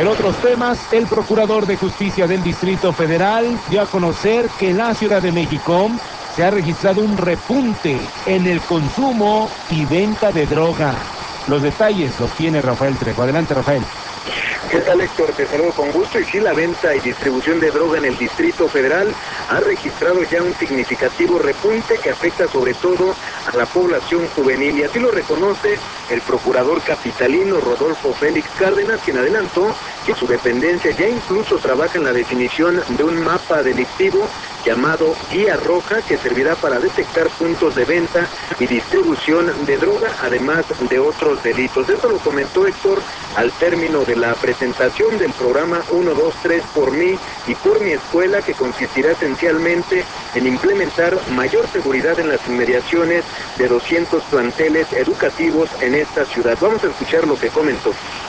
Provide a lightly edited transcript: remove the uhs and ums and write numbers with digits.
En otros temas, el Procurador de Justicia del Distrito Federal dio a conocer que en la Ciudad de México se ha registrado un repunte en el consumo y venta de droga. Los detalles los tiene Rafael Trejo. Adelante, Rafael. ¿Qué tal, Héctor? Te saludo con gusto. Y sí, la venta y distribución de droga en el Distrito Federal ha registrado ya un significativo repunte que afecta sobre todo a la población juvenil. Y así lo reconoce el procurador capitalino Rodolfo Félix Cárdenas, quien adelantó que su dependencia ya incluso trabaja en la definición de un mapa delictivo llamado Guía Roja, que servirá para detectar puntos de venta y distribución de droga, además de otros delitos. Esto lo comentó Héctor al término de la presentación del programa 123 por mí y por mi escuela, que consistirá esencialmente en implementar mayor seguridad en las inmediaciones de 200 planteles educativos en esta ciudad. Vamos a escuchar lo que comentó.